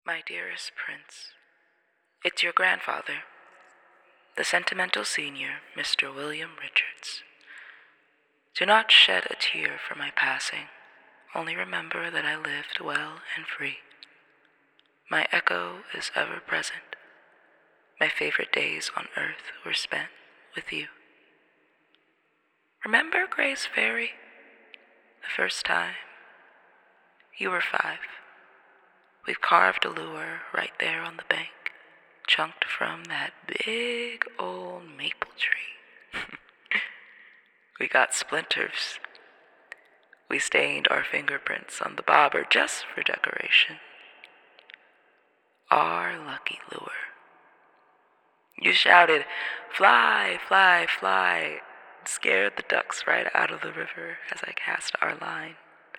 My dearest Prince, it's your grandfather, the sentimental senior, Mr. William Richards. Do not shed a tear for my passing, only remember that I lived well and free. My echo is ever present. My favorite days on earth were spent with you. Remember Gray's Ferry? The first time? You were 5. We've carved a lure right there on the bank, chunked from that big old maple tree. We got splinters. We stained our fingerprints on the bobber just for decoration. Our lucky lure. You shouted, "Fly, fly, fly," scared the ducks right out of the river as I cast our line.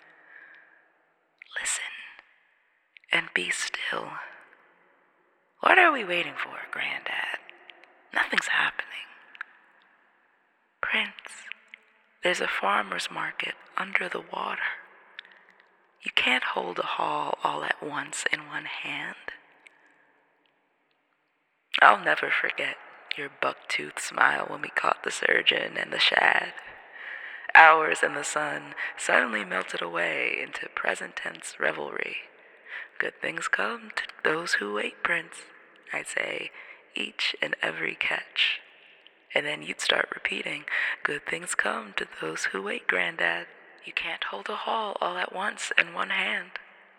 Listen and be still. What are we waiting for, Granddad? Nothing's happening. Prince, there's a farmer's market under the water. You can't hold a haul all at once in one hand. I'll never forget your buck-toothed smile when we caught the surgeon and the shad. Hours in the sun suddenly melted away into present tense revelry. Good things come to those who wait, Prince, I'd say, each and every catch. And then you'd start repeating, good things come to those who wait, Granddad. You can't hold a haul all at once in one hand.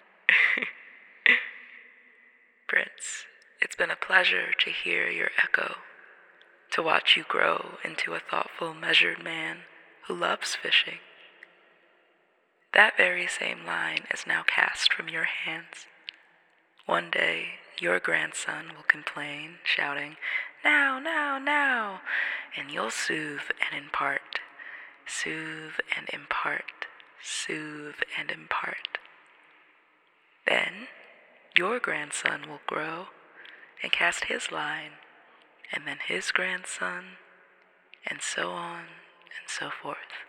Prince, it's been a pleasure to hear your echo, to watch you grow into a thoughtful, measured man who loves fishing. That very same line is now cast from your hands. One day, your grandson will complain, shouting, "Now, now, now," and you'll soothe and impart, soothe and impart, soothe and impart. Then, your grandson will grow and cast his line, and then his grandson, and so on and so forth.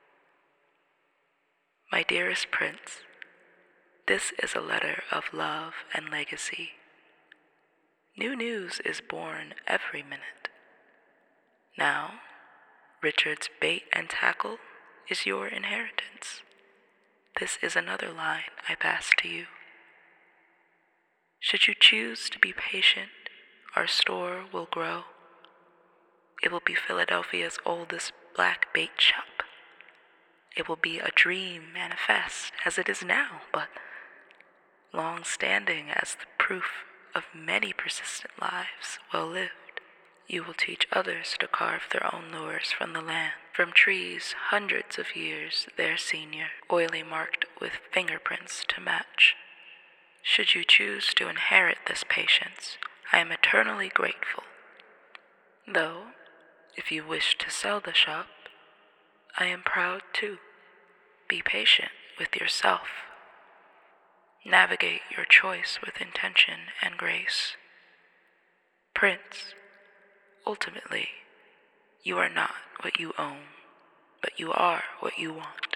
My dearest Prince, this is a letter of love and legacy. New news is born every minute. Now, Richard's bait and tackle is your inheritance. This is another line I pass to you. Should you choose to be patient, our store will grow. It will be Philadelphia's oldest black bait shop. It will be a dream manifest as it is now, but long-standing as the proof of many persistent lives well lived. You will teach others to carve their own lures from the land, from trees hundreds of years their senior, oily marked with fingerprints to match. Should you choose to inherit this patience, I am eternally grateful. Though, if you wish to sell the shop, I am proud too. Be patient with yourself. Navigate your choice with intention and grace. Prince, ultimately, you are not what you own, but you are what you want.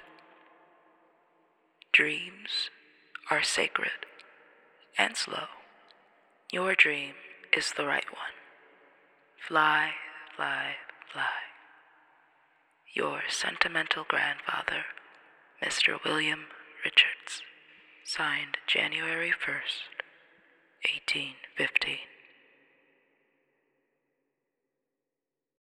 Dreams are sacred and slow. Your dream is the right one. Fly, fly, fly. Your sentimental grandfather, Mr. William Richards. Signed January 1st, 1850.